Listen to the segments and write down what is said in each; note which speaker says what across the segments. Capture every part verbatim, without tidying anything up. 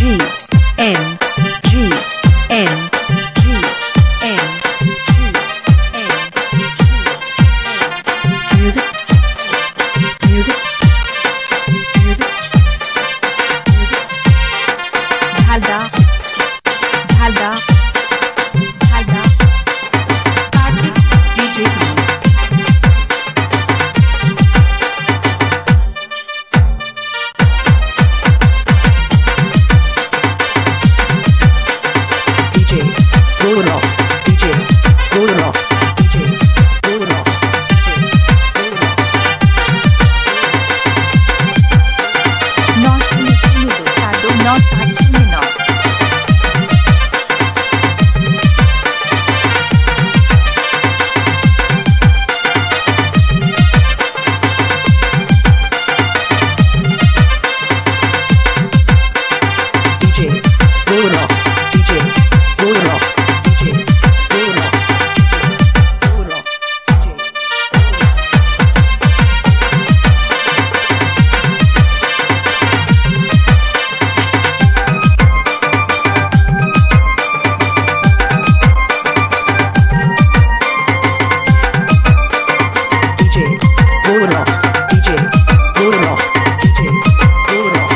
Speaker 1: G N G N G N G N Music Music Music Music Dhalda Dhalda Dhalda Kartik D J Sound D J Goro D J Goro D J Goro नौ शून्य शून्य दो सात दो नौ सात शून्य नौ D J Goro D J Goro D J Goro Goro D J D J Goro D J Goro D J Goro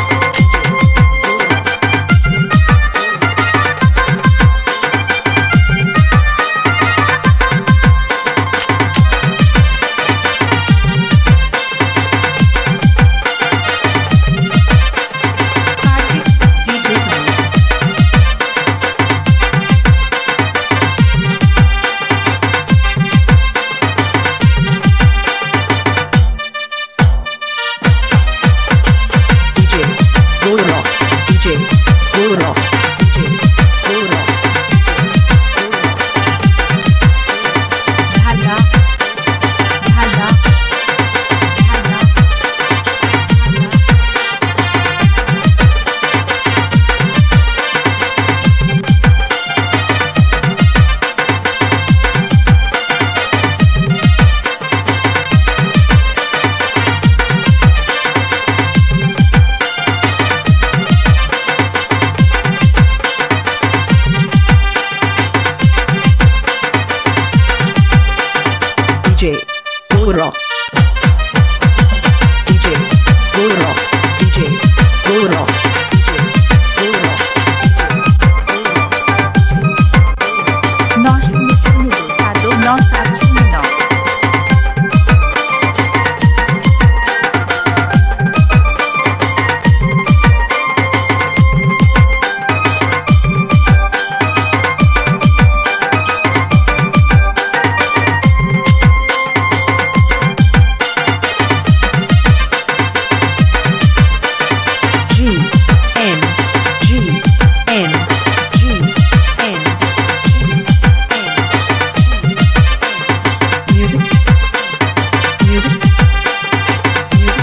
Speaker 1: Kartik D J Sound D J Goro D J Goro D J Goro Dhalda Dhalda Dhalda D J Goro D J Goro D J Goro D J Goro नौ शून्य शून्य दो सात दो नौ सात शून्य नौ G N G N G N Music Music Music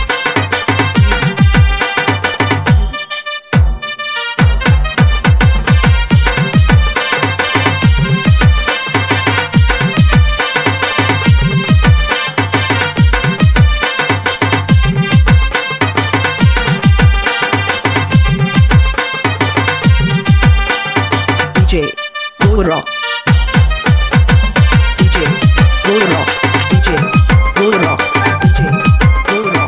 Speaker 1: D J Goro D J Goro D J Goro D J Goro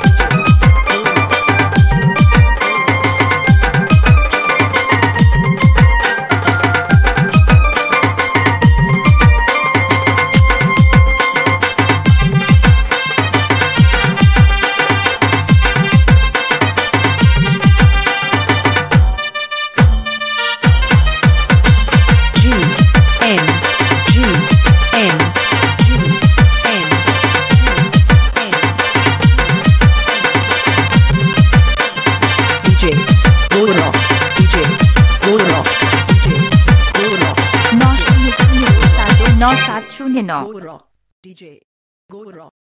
Speaker 1: G N G N G N D J Goro D J Goro D J Goro नौ शून्य शून्य दो सात दो नौ सात शून्य नौ D J Goro